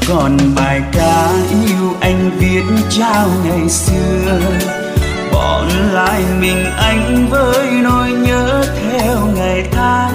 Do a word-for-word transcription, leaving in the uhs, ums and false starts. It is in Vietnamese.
còn bài ca yêu anh viết trao ngày xưa, bỏ lại mình anh với nỗi nhớ theo ngày tháng.